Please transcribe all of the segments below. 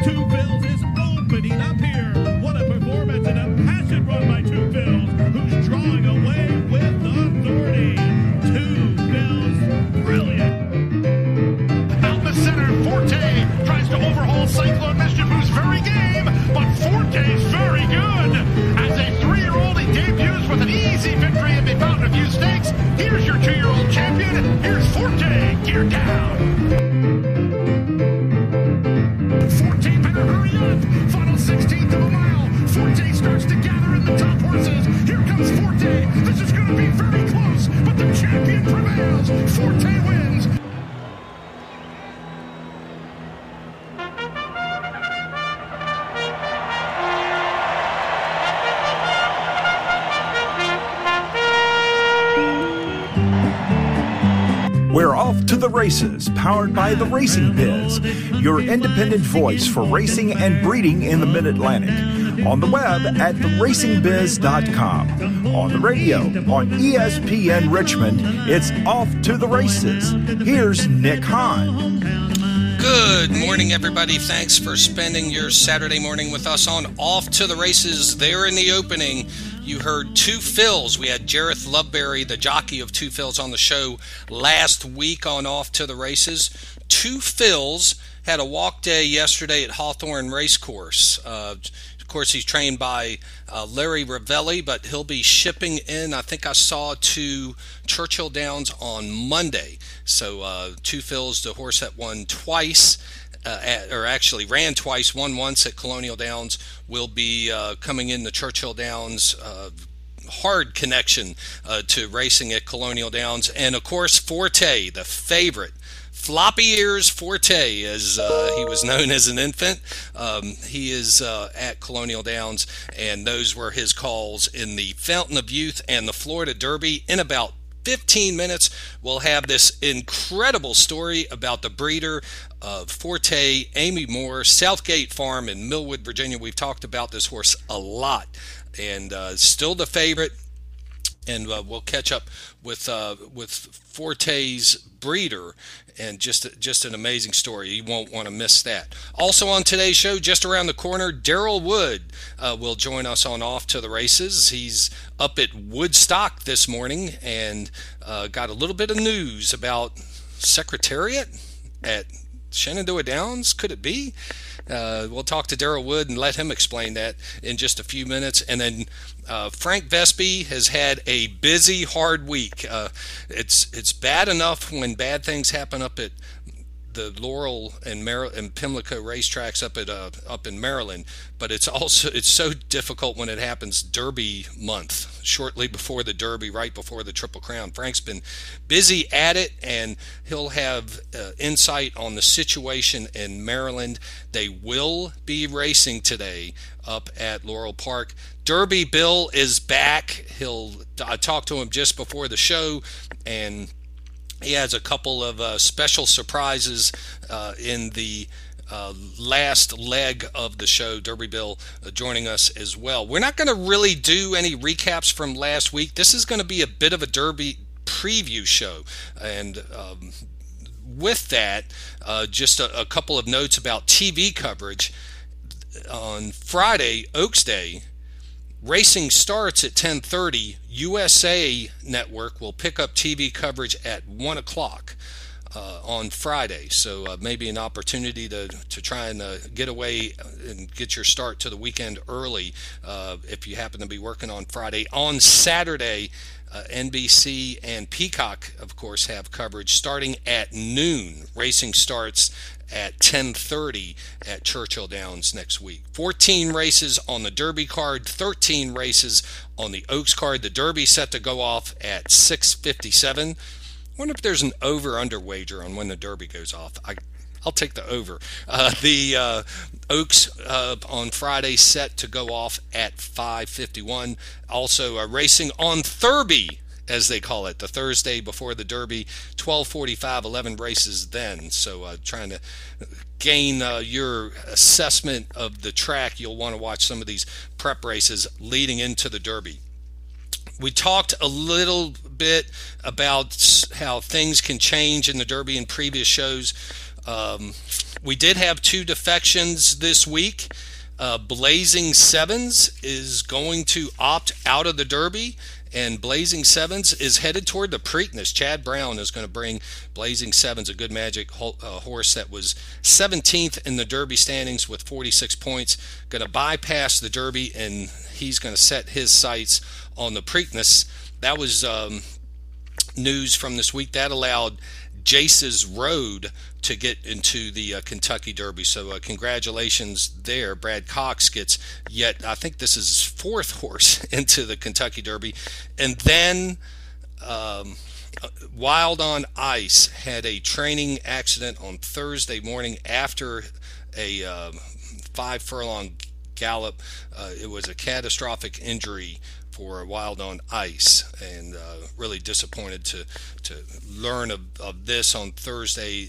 Two Phils is opening up here. What a performance and a passion run by Two Phils, who's drawing away with authority. Two Phils, brilliant. Out the center, Forte tries to overhaul Cyclone Mischief, who's very game, but Forte's very good. As a 3-year-old, he debuts with an easy victory in the Fountain of Youth Stakes. Here's your 2-year-old champion. Here's Forte, geared down. Forte better hurry up. Final 16th of a mile. Forte starts to gather in the top horses. Here comes Forte. This is going to be very close, but the champion prevails. Forte wins. We're off to the races, powered by the Racing Biz, your independent voice for racing and breeding in the Mid-Atlantic. On the web at theracingbiz.com. On the radio, on ESPN Richmond, it's Off to the Races. Here's Nick Hahn. Good morning, everybody. Thanks for spending your Saturday morning with us on Off to the Races. There in the opening, you heard Two Phils. We had Jareth Loveberry, the jockey of Two Phils, on the show last week on Off to the Races. Two Phils had a walk day yesterday at Hawthorne Racecourse. Of course, he's trained by Larry Ravelli, but he'll be shipping in, I think I saw, to Churchill Downs on Monday. So Two Phils, the horse that won twice, ran twice, won once at Colonial Downs, will be coming in the Churchill Downs hard connection to racing at Colonial Downs. And of course, Forte, the favorite, Floppy Ears Forte, as he was known as an infant. He is at Colonial Downs, and those were his calls in the Fountain of Youth and the Florida Derby. In about 15 minutes, we'll have this incredible story about the breeder of Forte, Amy Moore, Southgate Farm in Millwood, Virginia. We've talked about this horse a lot, and still the favorite. And we'll catch up with Forte's breeder, and just an amazing story. You won't want to miss that. Also on today's show, just around the corner, Daryl Wood will join us on Off to the Races. He's up at Woodstock this morning and got a little bit of news about Secretariat at Shenandoah Downs. Could it be? We'll talk to Daryl Wood and let him explain that in just a few minutes. And then Frank Vespi has had a busy, hard week. It's bad enough when bad things happen up at the Laurel and Pimlico racetracks up in Maryland, but it's so difficult when it happens Derby month, shortly before the Derby, right before the Triple Crown. Frank's been busy at it, and he'll have insight on the situation in Maryland. They will be racing today up at Laurel Park. Derby Bill is back. I talked to him just before the show, and he has a couple of special surprises in the last leg of the show. Derby Bill joining us as well. We're not going to really do any recaps from last week. This is going to be a bit of a Derby preview show. And with that, just a couple of notes about TV coverage. On Friday, Oaks Day, racing starts at 10:30. USA Network will pick up TV coverage at 1 o'clock on Friday. So maybe an opportunity to try and get away and get your start to the weekend early if you happen to be working on Friday. On Saturday, NBC and Peacock, of course, have coverage starting at noon. Racing starts at 10:30 at Churchill Downs next week. 14 races on the Derby card, 13 races on the Oaks card. The Derby set to go off at 6:57. I wonder if there's an over-under wager on when the Derby goes off. I'll take the over. The Oaks on Friday set to go off at 5:51. Also racing on Thurby, as they call it, the Thursday before the Derby, 12:45, 11 races then. So trying to gain your assessment of the track, you'll want to watch some of these prep races leading into the Derby. We talked a little bit about how things can change in the Derby in previous shows. We did have 2 defections this week. Blazing Sevens is going to opt out of the Derby, and Blazing Sevens is headed toward the Preakness. Chad Brown is going to bring Blazing Sevens, a Good Magic horse that was 17th in the Derby standings with 46 points, going to bypass the Derby, and he's going to set his sights on the Preakness. That was news from this week. That allowed Jace's Road to get into the Kentucky Derby. So congratulations there. Brad Cox gets yet, I think this is his 4th horse into the Kentucky Derby. And then Wild on Ice had a training accident on Thursday morning after a 5-furlong gallop. It was a catastrophic injury for Wild on Ice, and really disappointed to learn of this on Thursday.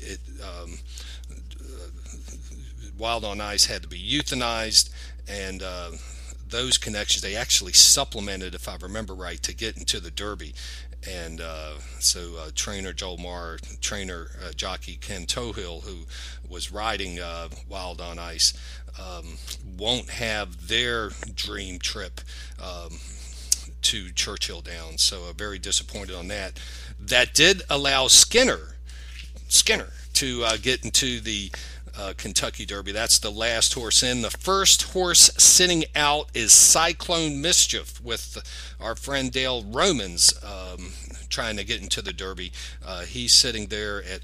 Wild on Ice had to be euthanized, and those connections, they actually supplemented, if I remember right, to get into the Derby. And so trainer Joel Marr, trainer jockey Ken Tohill, who was riding Wild on Ice, won't have their dream trip to Churchill Downs, so very disappointed on that. That did allow Skinner to get into the Kentucky Derby. That's the last horse in. The first horse sitting out is Cyclone Mischief, with our friend Dale Romans trying to get into the Derby. He's sitting there at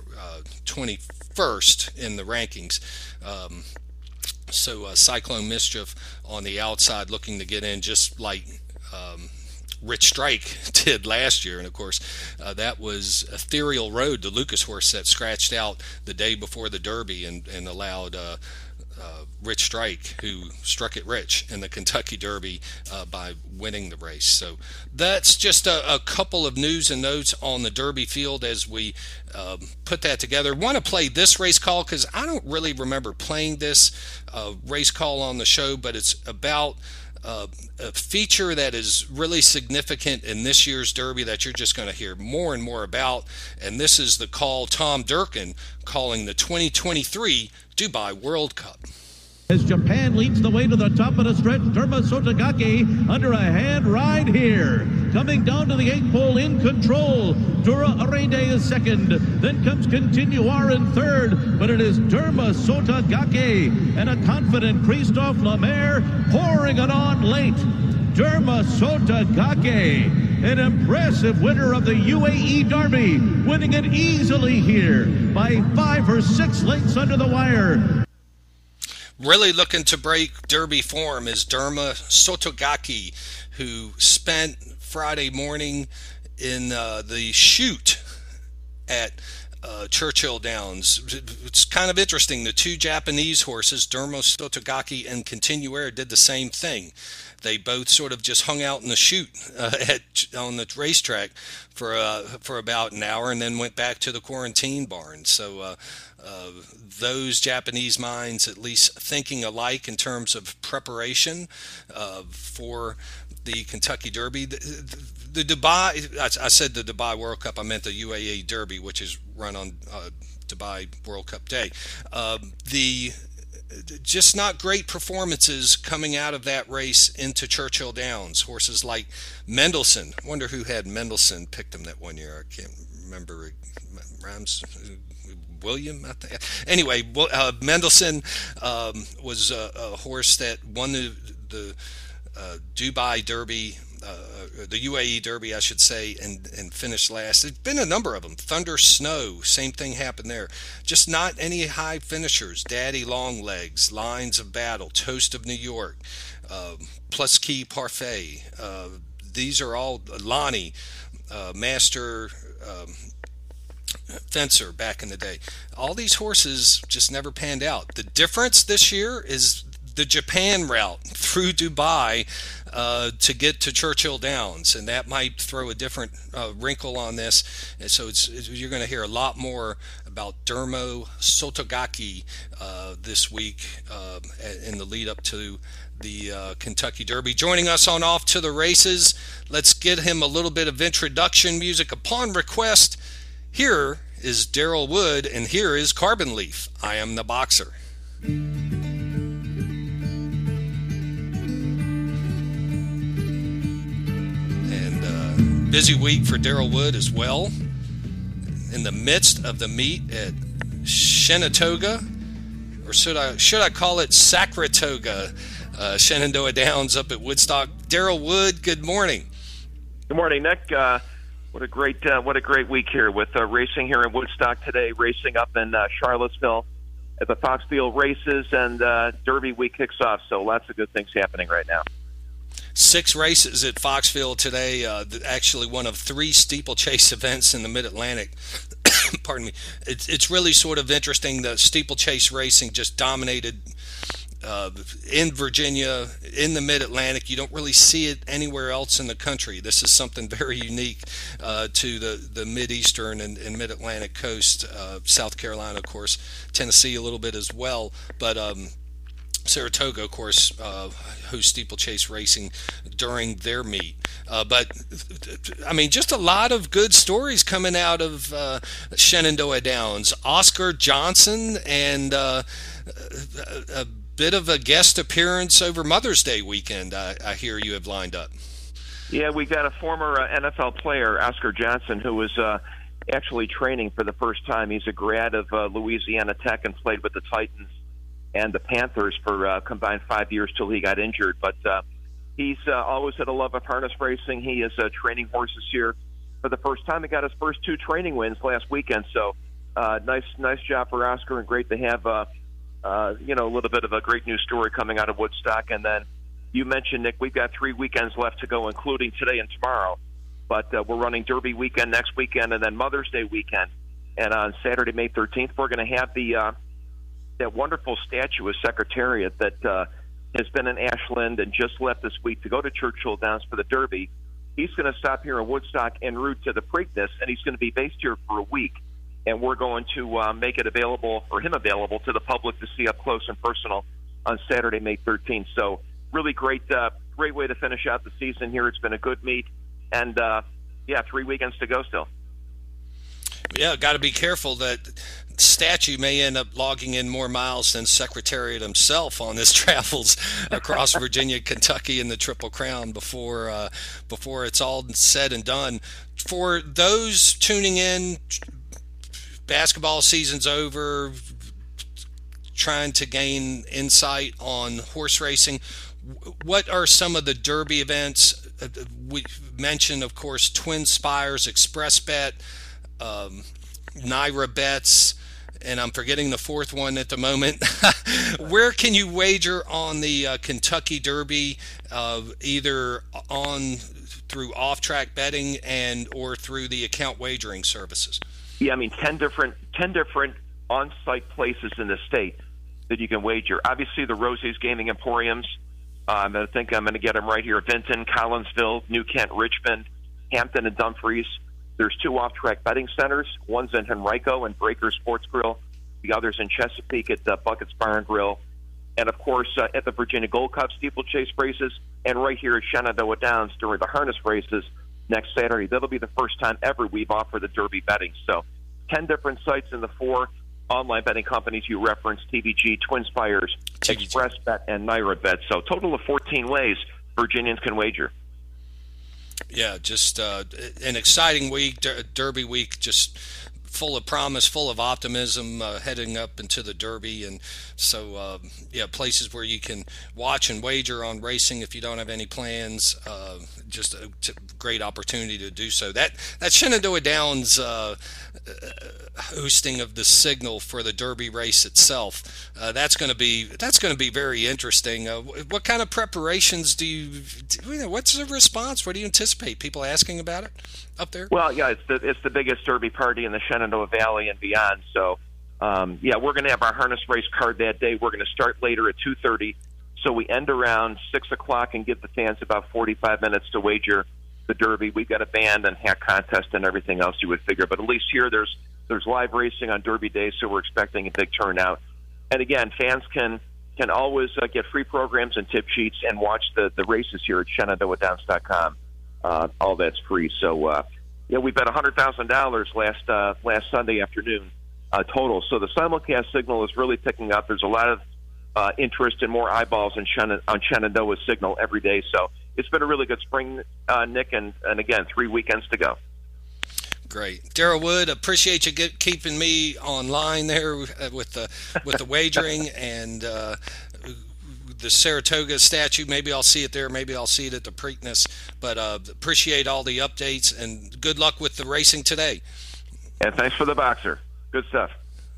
21st in the rankings. So Cyclone Mischief on the outside, looking to get in, just like Rich Strike did last year. And of course that was Ethereal Road, the Lucas horse that scratched out the day before the Derby and allowed Rich Strike, who struck it rich in the Kentucky Derby by winning the race. So that's just a couple of news and notes on the Derby field as we put that together. Want to play this race call because I don't really remember playing this race call on the show, but it's about a feature that is really significant in this year's Derby that you're just going to hear more and more about. And this is the call Tom Durkin calling the 2023 Dubai World Cup. As Japan leads the way to the top of the stretch, Derma Sotogake under a hand ride here. Coming down to the 8th pole in control. Dura Arede is second. Then comes Continuar in third. But it is Derma Sotogake and a confident Christophe Lemaire pouring it on late. Derma Sotogake, an impressive winner of the UAE Derby, winning it easily here by 5 or 6 lengths under the wire. Really looking to break Derby form is Derma Sotogake, who spent Friday morning in the chute at Churchill Downs. It's kind of interesting. The 2 Japanese horses, Derma Sotogake and Continuaire, did the same thing. They both sort of just hung out in the chute on the racetrack for about an hour and then went back to the quarantine barn. So those Japanese minds at least thinking alike in terms of preparation for the Kentucky Derby. The Dubai, I said the Dubai World Cup, I meant the UAE Derby, which is run on Dubai World Cup Day. Just not great performances coming out of that race into Churchill Downs. Horses like Mendelssohn. I wonder who had Mendelssohn picked him that one year. I can't remember. William, I think. Anyway, Mendelssohn was a horse that won the Dubai Derby, the UAE Derby, I should say, and finished last. There's been a number of them. Thunder Snow, same thing happened there. Just not any high finishers. Daddy Longlegs, Lines of Battle, Toast of New York, Plus Key Parfait. These are all Lonnie, Master Fencer back in the day. All these horses just never panned out. The difference this year is the Japan route through Dubai to get to Churchill Downs, and that might throw a different wrinkle on this. And so you're going to hear a lot more about Derma Sotogake this week in the lead up to the Kentucky Derby. Joining us on Off to the Races, let's get him a little bit of introduction music upon request. Here is Daryl Wood, and here is Carbon Leaf. I am the boxer. And busy week for Daryl Wood as well. In the midst of the meet at Shenandoah, or should I call it Sacratoga, Shenandoah Downs up at Woodstock. Daryl Wood, good morning. Good morning, Nick. What a great week here with racing here in Woodstock today, racing up in Charlottesville at the Foxfield races, and Derby week kicks off. So lots of good things happening right now. 6 races at Foxfield today, actually one of 3 steeplechase events in the Mid-Atlantic. Pardon me. It's really sort of interesting. The steeplechase racing just dominated in Virginia, in the Mid-Atlantic. You don't really see it anywhere else in the country. This is something very unique to the Mid-Eastern and Mid-Atlantic coast. South Carolina, of course, Tennessee a little bit as well. But Saratoga, of course, hosts steeplechase racing during their meet. But, I mean, just a lot of good stories coming out of Shenandoah Downs. Oscar Johnson and a bit of a guest appearance over Mother's Day weekend, I hear you have lined up. Yeah, we got a former NFL player, Oscar Johnson, who was actually training for the first time. He's a grad of Louisiana Tech and played with the Titans and the Panthers for combined 5 years till he got injured. But he's always had a love of harness racing. He is training horses here for the first time. He got his first 2 training wins last weekend. So nice job for Oscar, and great to have a little bit of a great news story coming out of Woodstock. And then you mentioned, Nick, we've got 3 weekends left to go, including today and tomorrow. But we're running Derby weekend next weekend, and then Mother's Day weekend. And on Saturday, May 13th, we're going to have that wonderful statue of Secretariat that has been in Ashland and just left this week to go to Churchill Downs for the Derby. He's going to stop here in Woodstock en route to the Preakness, and he's going to be based here for a week. And we're going to make it available to the public to see up close and personal on Saturday, May 13th. So really great way to finish out the season here. It's been a good meet, and 3 weekends to go still. Yeah, got to be careful. That statue may end up logging in more miles than Secretariat himself on his travels across Virginia, Kentucky, and the Triple Crown before it's all said and done. For those tuning in, basketball season's over, trying to gain insight on horse racing. What are some of the Derby events? We mentioned, of course, Twin Spires, Express Bet, Naira Bets, and I'm forgetting the 4th one at the moment. Where can you wager on the Kentucky Derby, either through off-track betting or through the account wagering services? Yeah, I mean, 10 different on-site places in the state that you can wager. Obviously, the Rosie's Gaming Emporiums. I'm going to get them right here. Vinton, Collinsville, New Kent, Richmond, Hampton, and Dumfries. There's 2 off-track betting centers. One's in Henrico and Breaker Sports Grill. The other's in Chesapeake at Buckets Bar and Grill. And, of course, at the Virginia Gold Cup steeplechase races, and right here at Shenandoah Downs during the harness races next Saturday. That'll be the first time ever we've offered the Derby betting. So 10 different sites in the 4 online betting companies you referenced: TVG, Twin Spires, Express Bet, and Naira Bet. So total of 14 ways Virginians can wager. Yeah, just an exciting week, Derby week, just full of promise, full of optimism, heading up into the Derby. And so, places where you can watch and wager on racing if you don't have any plans. Just a great opportunity to do so. That Shenandoah Downs hosting of the Signal for the Derby race itself, that's going to be very interesting. What kind of preparations what's the response? What do you anticipate? People asking about it up there? Well, yeah, it's the biggest Derby party in the Shenandoah Valley and beyond. So, we're going to have our harness race card that day. We're going to start later at 2:30. So we end around 6 o'clock and give the fans about 45 minutes to wager the Derby. We've got a band and hat contest and everything else you would figure. But at least here there's live racing on Derby Day, so we're expecting a big turnout. And again, fans can always get free programs and tip sheets and watch the races here at ShenandoahDowns.com. All that's free. So we bet $100,000 last Sunday afternoon total. So the simulcast signal is really picking up. There's a lot of interest and more eyeballs on Shenandoah's signal every day. So it's been a really good spring, Nick, and again, 3 weekends to go. Great. Daryl Wood, appreciate you keeping me online there with the wagering and the Saratoga statue. Maybe I'll see it there. Maybe I'll see it at the Preakness. But appreciate all the updates, and good luck with the racing today. And thanks for the boxer. Good stuff.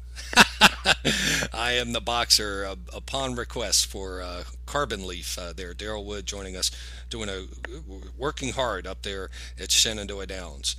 I am the boxer upon request for Carbon Leaf there. Daryl Wood joining us, working hard up there at Shenandoah Downs.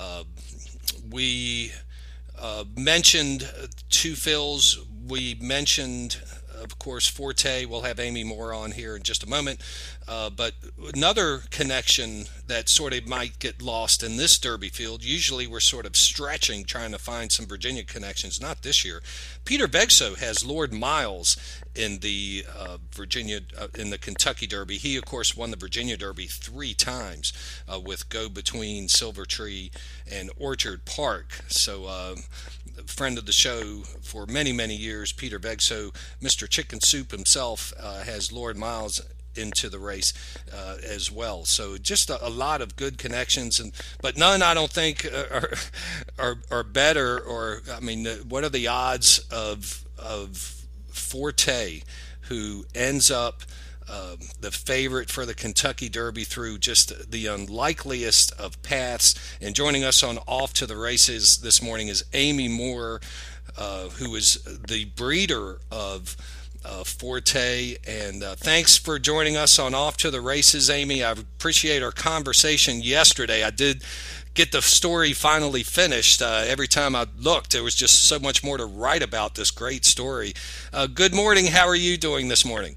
We mentioned Two Phils. We mentioned, of course, Forte. We'll have Amy Moore on here in just a moment. But another connection that sort of might get lost in this Derby field, usually we're sort of stretching, trying to find some Virginia connections. Not this year. Peter Begso has Lord Miles in the in the Kentucky Derby. He, of course, won the Virginia Derby 3 times with Go Between Silver Tree and Orchard Park. So friend of the show for many, many years, Peter Begso, Mr. Chicken Soup himself, has Lord Miles into the race as well. So just a lot of good connections, but none I don't think are better. Or I mean, what are the odds of Forte, who ends up the favorite for the Kentucky Derby through just the unlikeliest of paths? And joining us on Off to the Races this morning is Amy Moore, who is the breeder of Forte. And thanks for joining us on Off to the Races, Amy. I appreciate our conversation yesterday. I did get the story finally finished. Every time I looked, there was just so much more to write about this great story. Good morning. How are you doing this morning?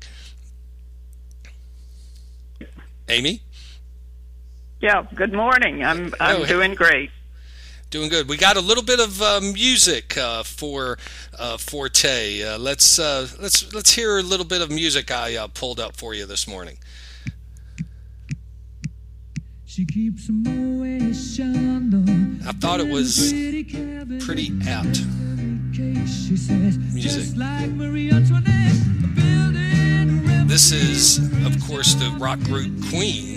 Amy? Yeah, good morning. I'm doing great. Doing good. We got a little bit of music for Forte. Let's hear a little bit of music I pulled up for you this morning. I thought it was pretty apt music. This is, of course, the rock group Queen.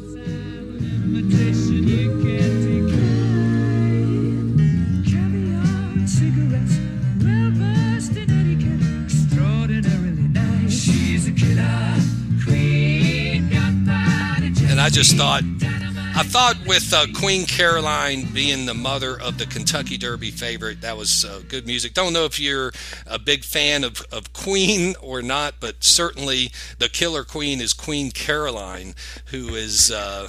And I just thought with Queen Caroline being the mother of the Kentucky Derby favorite, that was good music. Don't know if you're a big fan of Queen or not, but certainly the killer queen is Queen Caroline, who is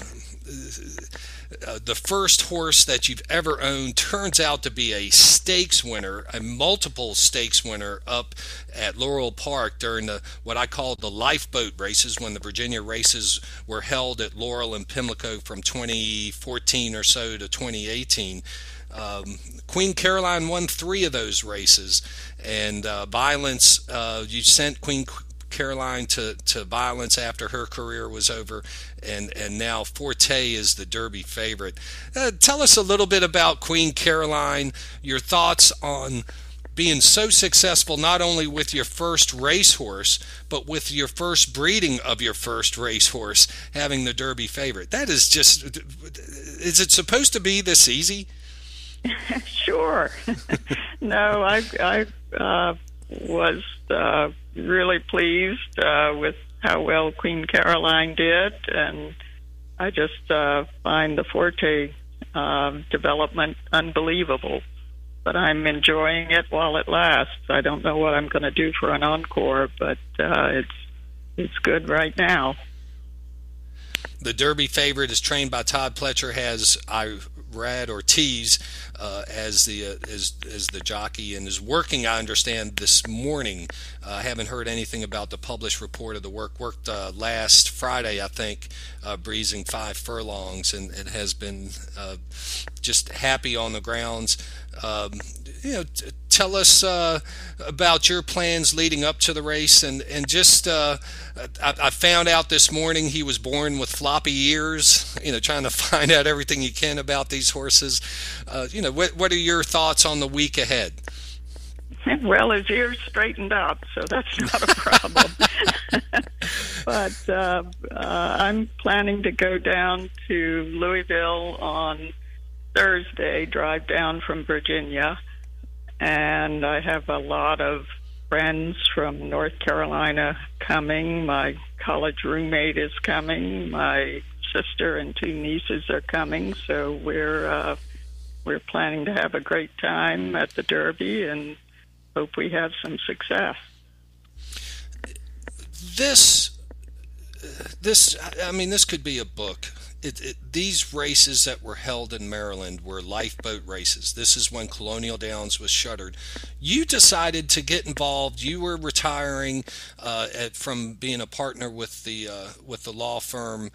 the first horse that you've ever owned. Turns out to be a stakes winner, a multiple stakes winner up at Laurel Park during what I call the lifeboat races, when the Virginia races were held at Laurel and Pimlico from 2014 or so to 2018. Queen Caroline won 3 of those races, and Violence, you sent Queen Caroline to Violence after her career was over, and now Forte is the Derby favorite. Tell us a little bit about Queen Caroline, your thoughts on being so successful not only with your first racehorse, but with your first breeding of your first racehorse, having the Derby favorite. That is just, is it supposed to be this easy? Sure. No, I was really pleased with how well Queen Caroline did, and I just find the Forte development unbelievable. But I'm enjoying it while it lasts. I don't know what I'm going to do for an encore, but it's good right now. The Derby favorite is trained by Todd Pletcher, has Irad Ortiz as the jockey, and is working, I understand, this morning. I haven't heard anything about the published report of the work. Worked last Friday, I think, breezing 5 furlongs, and has been just happy on the grounds. tell us about your plans leading up to the race, and just I found out this morning he was born with floppy ears. Trying to find out everything you can about these horses. What are your thoughts on the week ahead? Well, his ears straightened up, so that's not a problem. But I'm planning to go down to Louisville on Thursday, drive down from Virginia, and I have a lot of friends from North Carolina coming. My college roommate is coming. My sister and 2 nieces are coming, so we're planning to have a great time at the Derby and hope we have some success. This could be a book. These races that were held in Maryland were lifeboat races. This is when Colonial Downs was shuttered. You decided to get involved. You were retiring from being a partner with the law firm.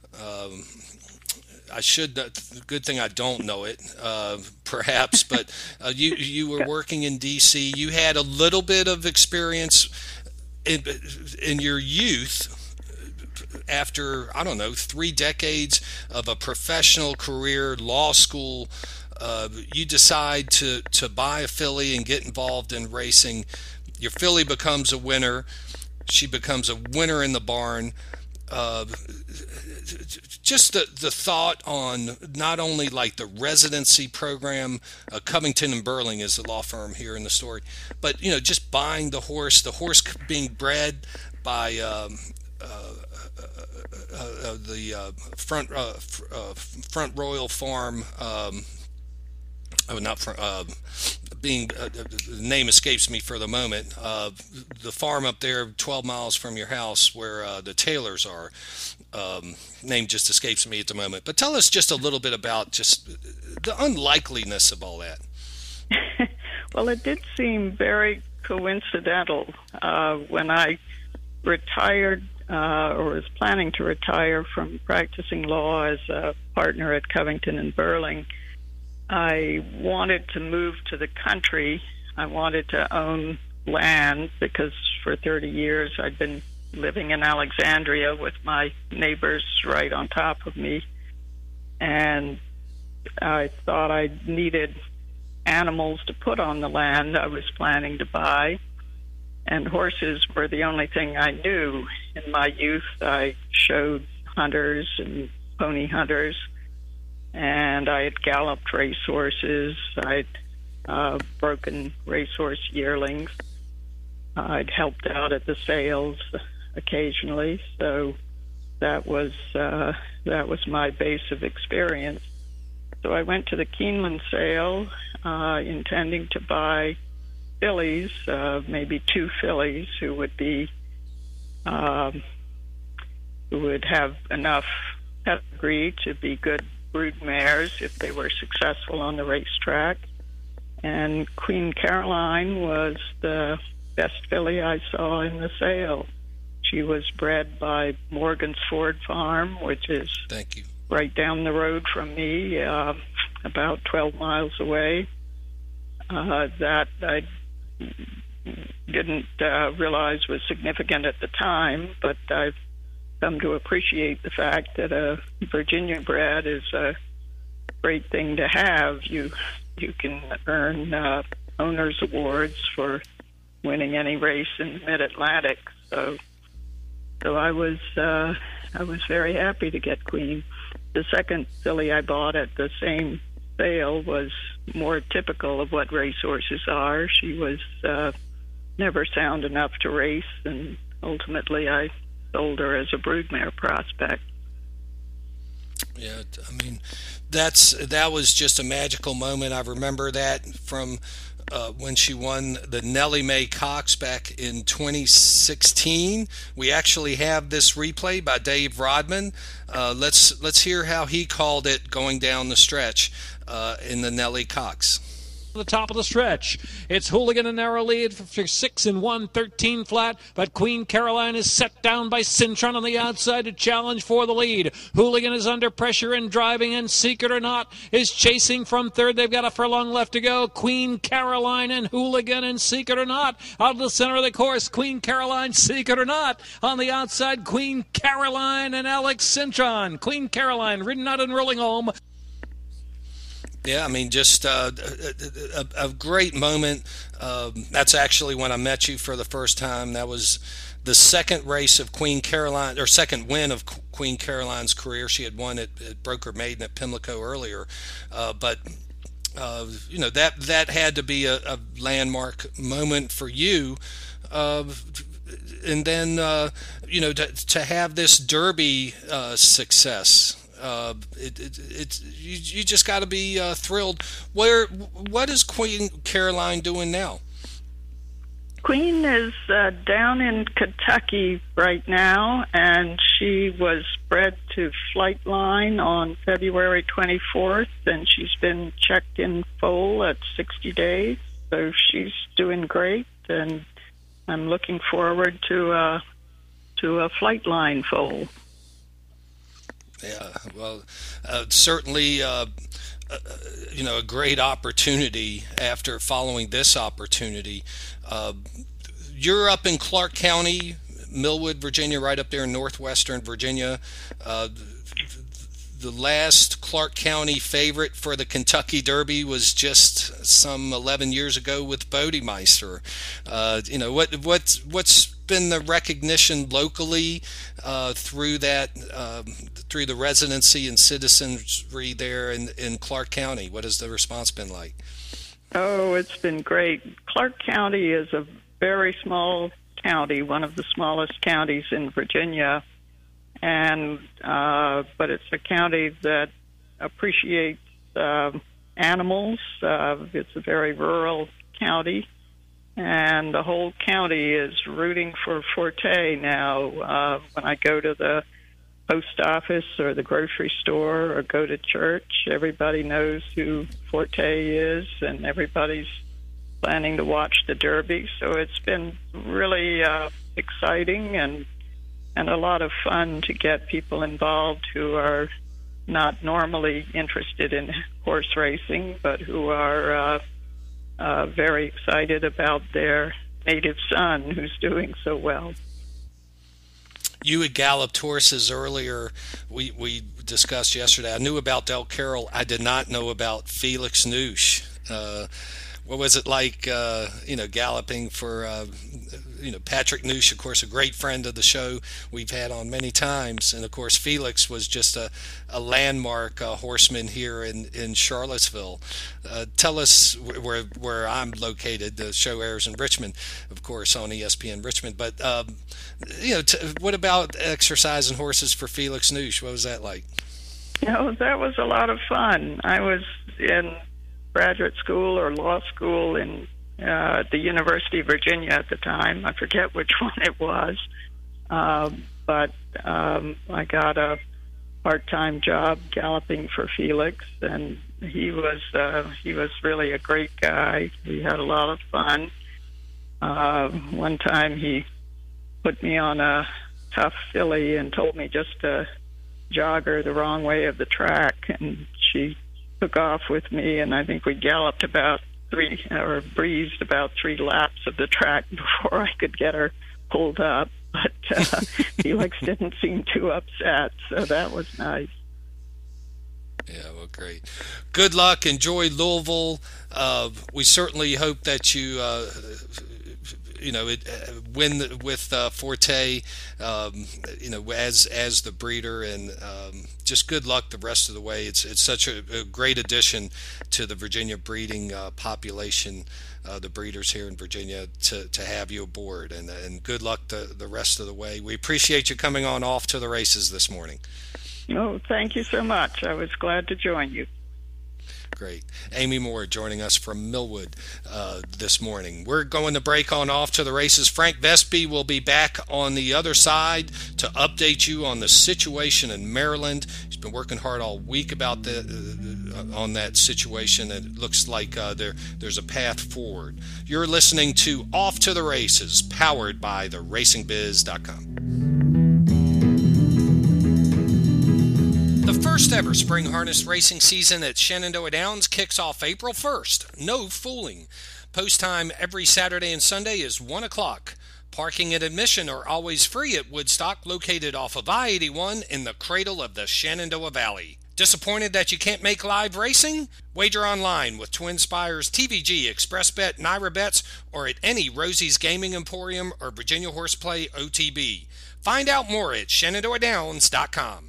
Good thing I don't know it, perhaps, but you were working in D.C. You had a little bit of experience in your youth after, 3 decades of a professional career, law school. You decide to buy a filly and get involved in racing. Your filly becomes a winner. She becomes a winner in the barn. Just the thought on not only like the residency program, Covington and Burling is the law firm here in the story, but just buying the horse being bred by the Front Royal Farm. The name escapes me for the moment. The farm up there 12 miles from your house where the Taylors are. Name just escapes me at the moment. But tell us just a little bit about just the unlikeliness of all that. Well, it did seem very coincidental. When I retired or was planning to retire from practicing law as a partner at Covington and Burling, I wanted to move to the country. I wanted to own land because for 30 years I'd been living in Alexandria with my neighbors right on top of me. And I thought I needed animals to put on the land I was planning to buy. And horses were the only thing I knew. In my youth, I showed hunters and pony hunters. And I had galloped racehorses. I'd broken racehorse yearlings. I'd helped out at the sales occasionally, so that was my base of experience. So I went to the Keeneland sale, intending to buy fillies, maybe 2 fillies who would have enough pedigree to be good brood mares if they were successful on the racetrack. And Queen Caroline was the best filly I saw in the sale. She was bred by Morgan's Ford Farm, which is right down the road from me, about 12 miles away. That I didn't realize was significant at the time, but I've come to appreciate the fact that a Virginia bred is a great thing to have. You can earn owners awards for winning any race in the Mid-Atlantic. So I was very happy to get Queen. The second filly I bought at the same sale was more typical of what racehorses are. She was never sound enough to race, and ultimately I sold her as a broodmare prospect. Yeah, I mean, that was just a magical moment. I remember that from when she won the Nellie Mae Cox back in 2016. We actually have this replay by Dave Rodman. Let's hear how he called it going down the stretch in the Nellie Cox. the top of the stretch. It's Hooligan in narrow lead for 6 and 1, 13 flat, but Queen Caroline is set down by Cintron on the outside to challenge for the lead. Hooligan is under pressure and driving, and Seek It or Not is chasing from third. They've got a furlong left to go. Queen Caroline and Hooligan and Seek It or Not out of the center of the course. Queen Caroline, Seek It or Not on the outside. Queen Caroline and Alex Cintron. Queen Caroline ridden out and rolling home. Yeah, I mean, just a great moment. That's actually when I met you for the first time. That was the second race of Queen Caroline, or second win of Queen Caroline's career. She had won at Broker Maiden at Pimlico earlier, but that had to be a landmark moment for you. And then to have this Derby success. You just got to be thrilled. What is Queen Caroline doing now? Queen is down in Kentucky right now, and she was bred to Flightline on February 24th, and she's been checked in full at 60 days. So she's doing great, and I'm looking forward to a Flightline foal. Yeah, well, certainly, a great opportunity after following this opportunity. You're up in Clark County, Millwood, Virginia, right up there in northwestern Virginia. The last Clark County favorite for the Kentucky Derby was just some 11 years ago with Bodemeister. What's been the recognition locally through the residency and citizenry there in Clark County? What has the response been like? Oh, it's been great. Clark County is a very small county, one of the smallest counties in Virginia, and but it's a county that appreciates animals. It's a very rural county, and the whole county is rooting for Forte now. When I go to the post office or the grocery store or go to church, everybody knows who Forte is, and everybody's planning to watch the Derby. So it's been really exciting and a lot of fun to get people involved who are not normally interested in horse racing, but who are very excited about their native son who's doing so well. You had galloped horses earlier. We discussed yesterday. I knew about Del Carroll. I did not know about Felix Noosh. What was it like, galloping for, Patrick Noosh, of course, a great friend of the show we've had on many times. And, of course, Felix was just a landmark horseman here in Charlottesville. Tell us where I'm located. The show airs in Richmond, of course, on ESPN Richmond. But, what about exercising horses for Felix Noosh? What was that like? That was a lot of fun. I was in graduate school or law school in the University of Virginia at the time. I forget which one it was, but I got a part-time job galloping for Felix, and he was really a great guy. We had a lot of fun. One time he put me on a tough filly and told me just to jog her the wrong way of the track, and she took off with me, and I think we galloped breezed about 3 laps of the track before I could get her pulled up. But Felix didn't seem too upset, so that was nice. Yeah, well, great. Good luck. Enjoy Louisville. We certainly hope that you win with Forte, as the breeder, and just good luck the rest of the way. It's such a great addition to the Virginia breeding population, the breeders here in Virginia, to have you aboard, and good luck the rest of the way. We appreciate you coming on Off to the Races this morning. Oh, thank you so much. I was glad to join you. Great. Amy Moore joining us from Millwood this morning. We're going to break on Off to the Races. Frank Vespi will be back on the other side to update you on the situation in Maryland. He's been working hard all week about on that situation, and it looks like there's a path forward. You're listening to Off to the Races, powered by theracingbiz.com. The first ever spring harness racing season at Shenandoah Downs kicks off April 1st. No fooling. Post time every Saturday and Sunday is 1 o'clock. Parking and admission are always free at Woodstock, located off of I-81 in the cradle of the Shenandoah Valley. Disappointed that you can't make live racing? Wager online with Twin Spires, TVG, ExpressBet, Naira Bets, or at any Rosie's Gaming Emporium or Virginia Horseplay OTB. Find out more at ShenandoahDowns.com.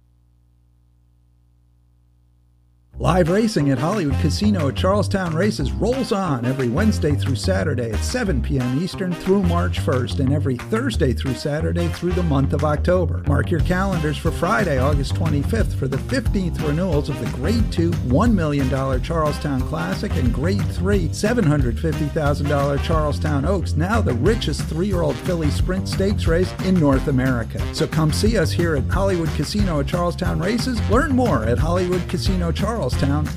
Live racing at Hollywood Casino at Charlestown Races rolls on every Wednesday through Saturday at 7 p.m. Eastern through March 1st and every Thursday through Saturday through the month of October. Mark your calendars for Friday, August 25th for the 15th renewals of the Grade 2 $1 million Charlestown Classic and Grade 3 $750,000 Charlestown Oaks, now the richest 3-year-old filly sprint stakes race in North America. So come see us here at Hollywood Casino at Charlestown Races. Learn more at HollywoodCasinoCharlestown.com.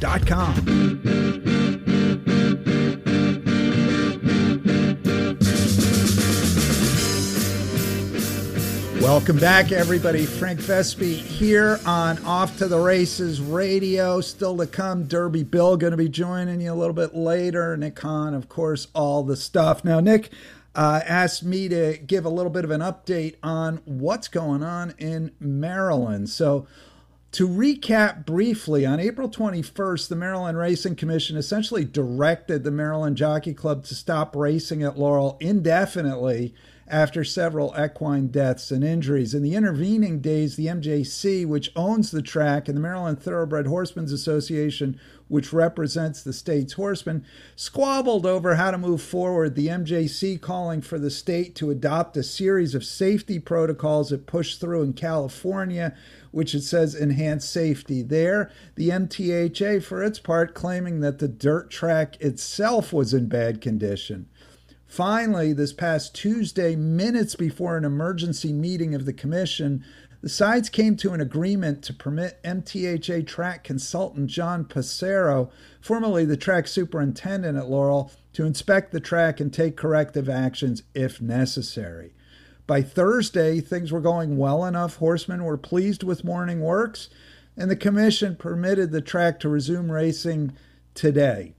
Welcome back, everybody. Frank Vespi here on Off to the Races Radio. Still to come, Derby Bill going to be joining you a little bit later. Nick Hahn, of course, all the stuff. Now, Nick asked me to give a little bit of an update on what's going on in Maryland. So, to recap briefly, on April 21st, the Maryland Racing Commission essentially directed the Maryland Jockey Club to stop racing at Laurel indefinitely after several equine deaths and injuries. In the intervening days, the MJC, which owns the track, and the Maryland Thoroughbred Horsemen's Association, which represents the state's horsemen, squabbled over how to move forward, the MJC calling for the state to adopt a series of safety protocols it pushed through in California, which it says enhance safety there. The MTHA, for its part, claiming that the dirt track itself was in bad condition. Finally, this past Tuesday, minutes before an emergency meeting of the commission, the sides came to an agreement to permit MTHA track consultant John Passero, formerly the track superintendent at Laurel, to inspect the track and take corrective actions if necessary. By Thursday, things were going well enough. Horsemen were pleased with morning works, and the commission permitted the track to resume racing today.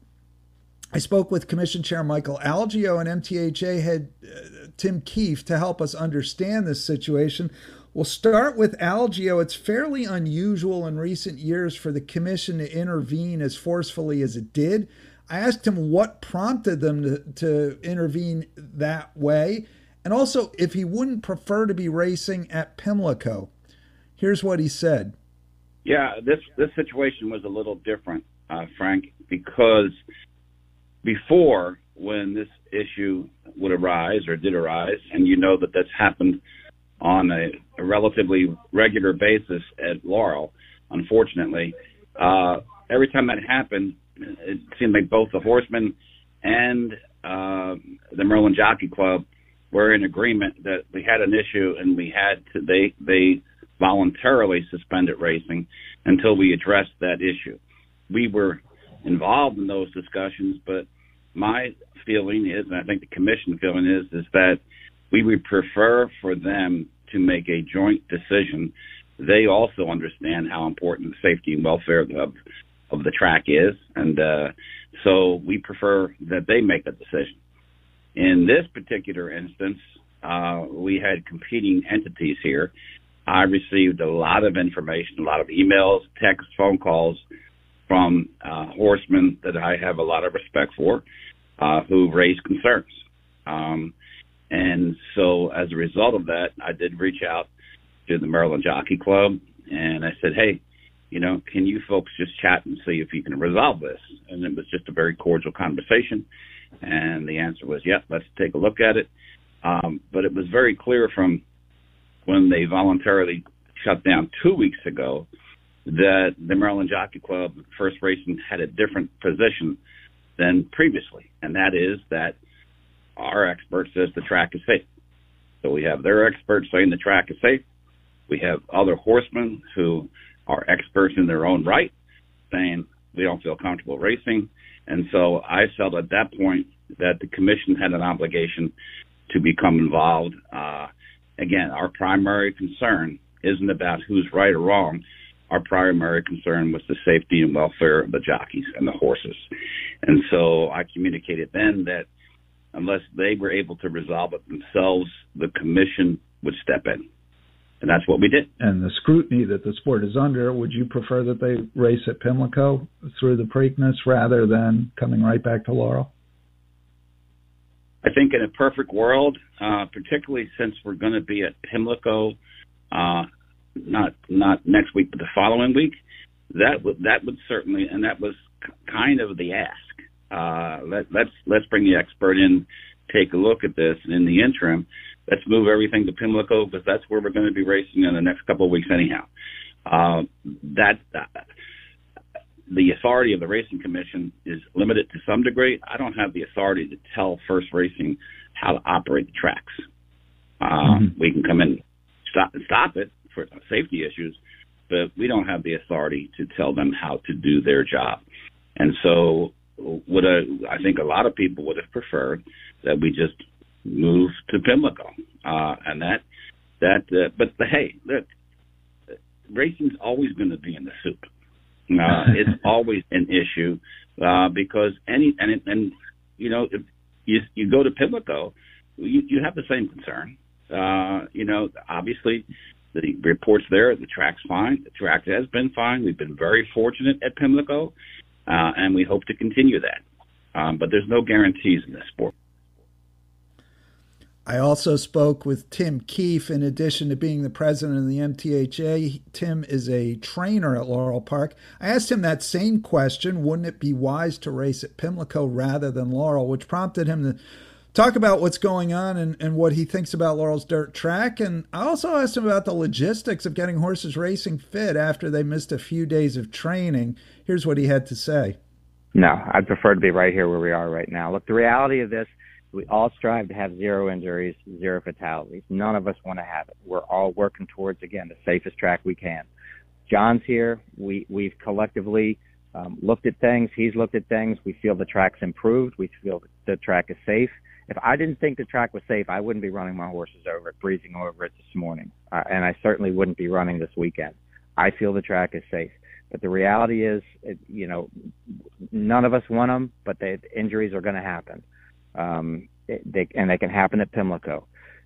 I spoke with Commission Chair Michael Algeo and MTHA head Tim Keefe to help us understand this situation. We'll start with Algeo. It's fairly unusual in recent years for the commission to intervene as forcefully as it did. I asked him what prompted them to intervene that way, and also if he wouldn't prefer to be racing at Pimlico. Here's what he said. Yeah, this situation was a little different, Frank, because before, when this issue would arise or did arise, and you know that that's happened on a relatively regular basis at Laurel, unfortunately, every time that happened, it seemed like both the horsemen and the Maryland Jockey Club were in agreement that we had an issue and we had to, they voluntarily suspended racing until we addressed that issue. We were involved in those discussions, but my feeling is, and I think the commission feeling is that we would prefer for them to make a joint decision. They also understand how important the safety and welfare of the track is, and so we prefer that they make a decision. In this particular instance, we had competing entities here. I received a lot of information, a lot of emails, texts, phone calls from horsemen that I have a lot of respect for, who raised concerns. And so as a result of that, I did reach out to the Maryland Jockey Club, and I said, hey, can you folks just chat and see if you can resolve this? And it was just a very cordial conversation. And the answer was, yeah, let's take a look at it. But it was very clear from when they voluntarily shut down 2 weeks ago that the Maryland Jockey Club First Racing had a different position than previously, and that is that our expert says the track is safe. So we have their experts saying the track is safe. We have other horsemen who are experts in their own right saying we don't feel comfortable racing. And so I felt at that point that the commission had an obligation to become involved. Again, our primary concern isn't about who's right or wrong. Our primary concern was the safety and welfare of the jockeys and the horses. And so I communicated then that unless they were able to resolve it themselves, the commission would step in. And that's what we did. And the scrutiny that the sport is under, would you prefer that they race at Pimlico through the Preakness rather than coming right back to Laurel? I think in a perfect world, particularly since we're going to be at Pimlico, not next week, but the following week, that would certainly, and that was kind of the ask. Let's bring the expert in, take a look at this, and in the interim, let's move everything to Pimlico because that's where we're going to be racing in the next couple of weeks anyhow. The authority of the Racing Commission is limited to some degree. I don't have the authority to tell First Racing how to operate the tracks. We can come in and stop it for safety issues, but we don't have the authority to tell them how to do their job. And so I think a lot of people would have preferred that we just move to Pimlico. But hey, look, racing's always going to be in the soup. It's always an issue because if you go to Pimlico, you have the same concern. Obviously the reports there, the track's fine. The track has been fine. We've been very fortunate at Pimlico, and we hope to continue that. But there's no guarantees in this sport. I also spoke with Tim Keefe. In addition to being the president of the MTHA, Tim is a trainer at Laurel Park. I asked him that same question, wouldn't it be wise to race at Pimlico rather than Laurel, which prompted him to talk about what's going on and what he thinks about Laurel's dirt track. And I also asked him about the logistics of getting horses racing fit after they missed a few days of training. Here's what he had to say. No, I'd prefer to be right here where we are right now. Look, the reality of this, we all strive to have 0 injuries, 0 fatalities. None of us want to have it. We're all working towards, again, the safest track we can. John's here. We've collectively looked at things. He's looked at things. We feel the track's improved. We feel the track is safe. If I didn't think the track was safe, I wouldn't be running my horses over it, breezing over it this morning. And I certainly wouldn't be running this weekend. I feel the track is safe. But the reality is, none of us want them, but the injuries are going to happen. They can happen at Pimlico.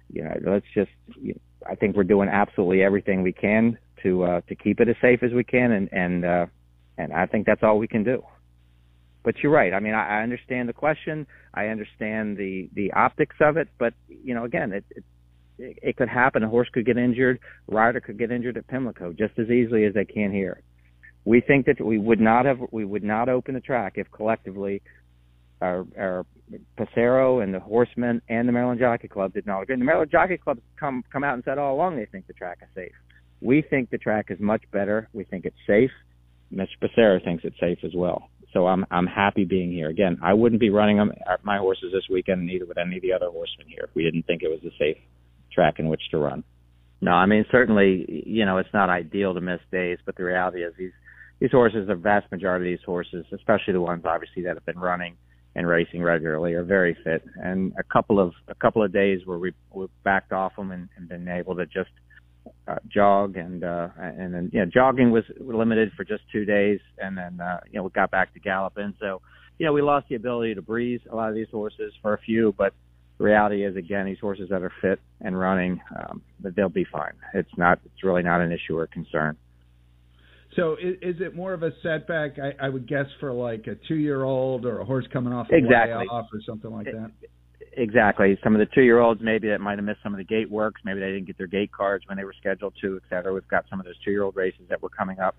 I think we're doing absolutely everything we can to keep it as safe as we can, and I think that's all we can do. But you're right. I mean, I understand the question. I understand the optics of it. But again, it could happen. A horse could get injured. A rider could get injured at Pimlico just as easily as they can here. We think that we would not open the track if collectively our Passero and the horsemen and the Maryland Jockey Club did not agree. And the Maryland Jockey Club come out and said all along they think the track is safe. We think the track is much better. We think it's safe. Mr. Passero thinks it's safe as well. So I'm happy being here. Again, I wouldn't be running my horses this weekend, and neither would any of the other horsemen here if we didn't think it was a safe track in which to run. No, I mean, certainly, it's not ideal to miss days, but the reality is these horses, the vast majority of these horses, especially the ones obviously that have been running and racing regularly, are very fit. And a couple of days where we backed off them and been able to just jog, and then jogging was limited for just 2 days, and then we got back to galloping. So we lost the ability to breeze a lot of these horses for a few, but the reality is, again, these horses that are fit and running, they'll be fine. It's really not an issue or concern. So is it more of a setback, I would guess, for like a 2-year-old or a horse coming off a exactly. way off or something like that? Exactly. Some of the 2-year-olds maybe that might have missed some of the gate works. Maybe they didn't get their gate cards when they were scheduled to, et cetera. We've got some of those 2-year-old races that were coming up.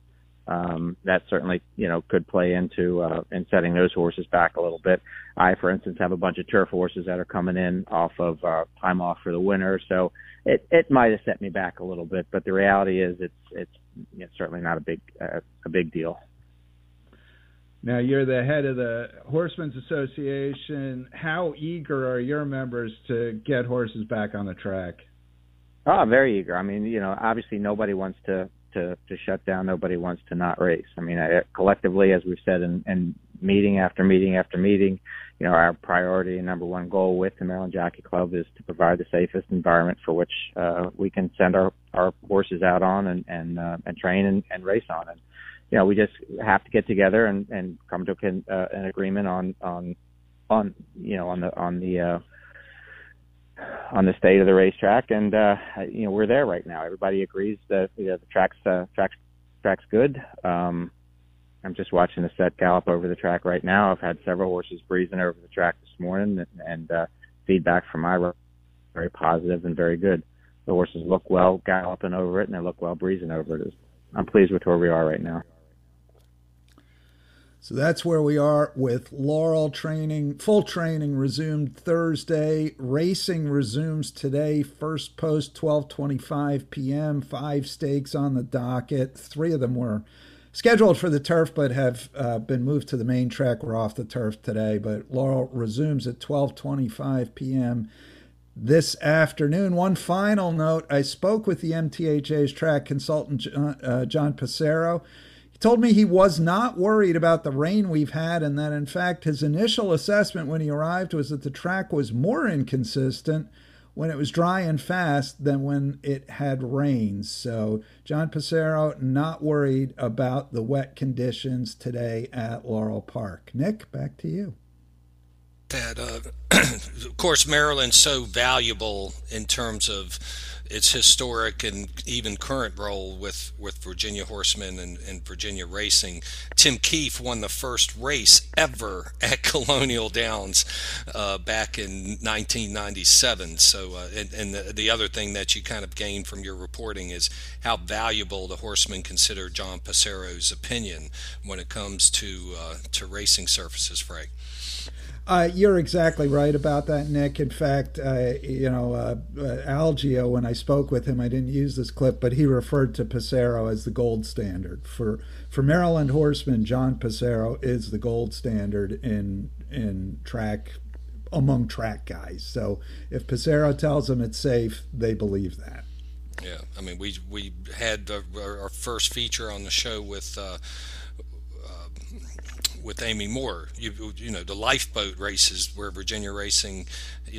that certainly, could play into in setting those horses back a little bit. I, for instance, have a bunch of turf horses that are coming in off of time off for the winter, so it might have set me back a little bit. But the reality is, it's certainly not a big deal. Now, you're the head of the Horsemen's Association. How eager are your members to get horses back on the track? Oh, very eager. I mean, obviously nobody wants to shut down. Nobody wants to not race. I mean, collectively, as we've said in meeting after meeting after meeting, our priority and number one goal with the Maryland Jockey Club is to provide the safest environment for which we can send our horses out on and train and race on. And we just have to get together and come to an agreement on the state of the racetrack, and we're there right now. Everybody agrees that the track's good. I'm just watching the set gallop over the track right now. I've had several horses breezing over the track this morning, and feedback from my very positive and very good. The horses look well galloping over it, and they look well breezing over it. I'm pleased with where we are right now. So that's where we are with Laurel training. Full training resumed Thursday. Racing resumes today. First post 12:25 p.m. 5 stakes on the docket. 3 of them were scheduled for the turf but have been moved to the main track. We're off the turf today, but Laurel resumes at 12:25 p.m. this afternoon. One final note, I spoke with the MTHA's track consultant, John Passero. He told me he was not worried about the rain we've had, and that, in fact, his initial assessment when he arrived was that the track was more inconsistent when it was dry and fast than when it had rain. So John Passero not worried about the wet conditions today at Laurel Park. Nick, back to you. That, of course, Maryland's so valuable in terms of its historic and even current role with Virginia horsemen and Virginia racing. Tim Keefe won the first race ever at Colonial Downs back in 1997. So, and the other thing that you kind of gain from your reporting is how valuable the horsemen consider John Passero's opinion when it comes to racing surfaces, Frank. You're exactly right about that, Nick. In fact, Algio, when I spoke with him, I didn't use this clip, but he referred to Passero as the gold standard. For Maryland horsemen, John Passero is the gold standard in track, among track guys. So if Passero tells them it's safe, they believe that. Yeah, I mean, we had our first feature on the show with Amy Moore, the lifeboat races where Virginia Racing,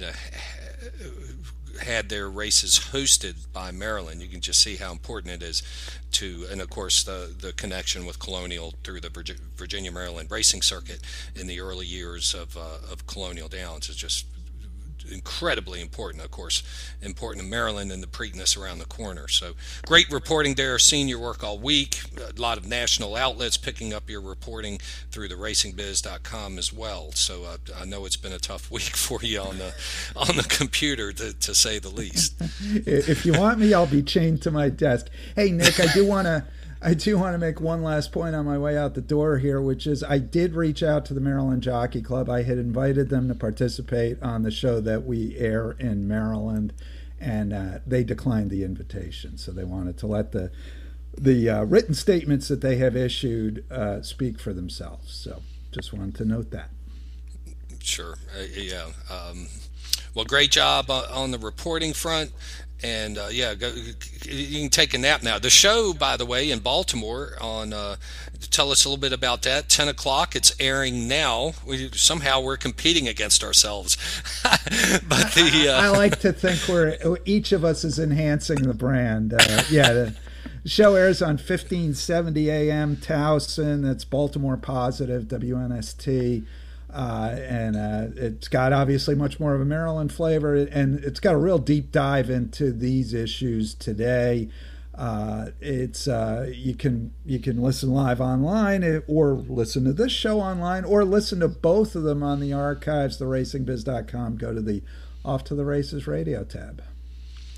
had their races hosted by Maryland. You can just see how important it is and of course the connection with Colonial through the Virginia Maryland racing circuit in the early years of Colonial Downs is just incredibly important, of course, important to Maryland and the Preakness around the corner. So great reporting there. Seen your work all week. A lot of national outlets picking up your reporting through the racingbiz.com as well. So I know it's been a tough week for you on the computer, to say the least. If you want me, I'll be chained to my desk. Hey, Nick, I do want to make one last point on my way out the door here, which is I did reach out to the Maryland Jockey Club. I had invited them to participate on the show that we air in Maryland, and they declined the invitation. So they wanted to let the written statements that they have issued speak for themselves. So just wanted to note that. Sure. Yeah. Well, great job on the reporting front. And you can take a nap now. The show, by the way, in Baltimore tell us a little bit about that. 10 o'clock, it's airing now. We're competing against ourselves. But I like to think each of us is enhancing the brand. The show airs on 1570 AM Towson. That's Baltimore Positive, WNST. And it's got obviously much more of a Maryland flavor, and it's got a real deep dive into these issues today. It's you can listen live online, or listen to this show online, or listen to both of them on the archives, theracingbiz.com. Go to the Off to the Races radio tab. Okay,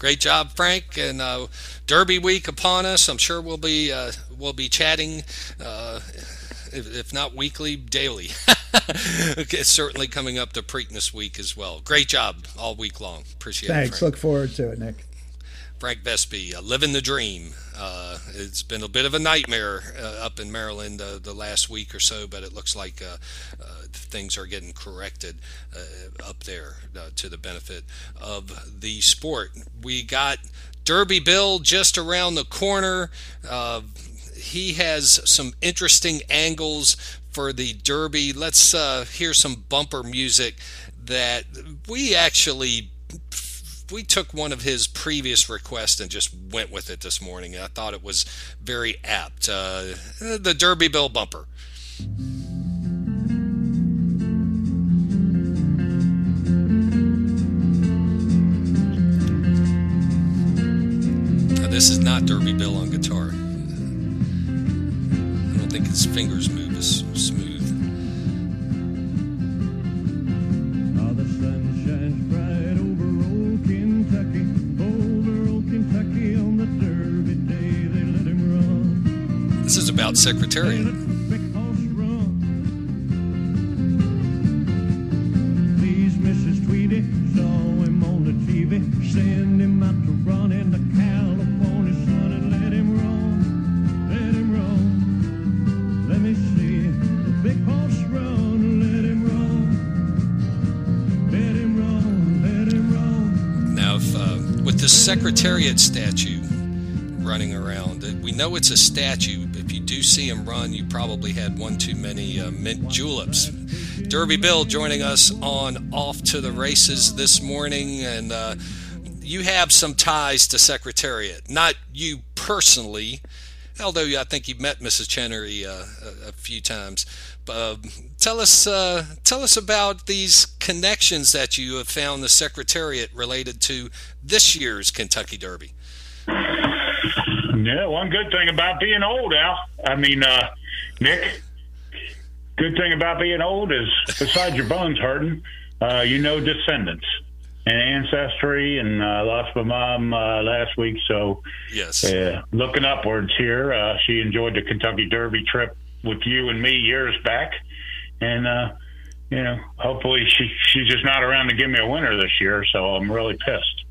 Great job, Frank. And Derby week upon us. I'm sure we'll be chatting, if not weekly, daily. It's certainly coming up to Preakness week as well. Great job all week long. Appreciate it. Thanks. Look forward to it, Nick. Frank Vespi, living the dream. It's been a bit of a nightmare up in Maryland the last week or so, but it looks like things are getting corrected up there to the benefit of the sport. We got Derby Bill just around the corner. He has some interesting angles for the Derby. Let's hear some bumper music that we took one of his previous requests and just went with it this morning. I thought it was very apt. The Derby Bill bumper. Now, this is not Derby Bill on guitar. I don't think his fingers move as smooth. The sun shines bright over old Kentucky on the Derby day they let him run. This is about Secretariat. Please, Mrs. Tweedy, saw him on the TV, send him out to run in the California sun and let him run, let me see the big horse run, let him run. Now, with the Secretariat statue running around, we know it's a statue. If you do see him run, you probably had one too many mint juleps. Derby Bill joining us on Off to the Races this morning, and you have some ties to Secretariat. Not you personally, although I think you've met Mrs. Chenery a few times. Tell us about these connections that you have found the Secretariat related to this year's Kentucky Derby. Yeah, one good thing about being old, Al. I mean, Nick, good thing about being old is, besides your bones hurting, descendants and ancestry, and lost my mom last week, so yes, looking upwards here. She enjoyed the Kentucky Derby trip with you and me years back, and hopefully she's just not around to give me a winner this year, so I'm really pissed.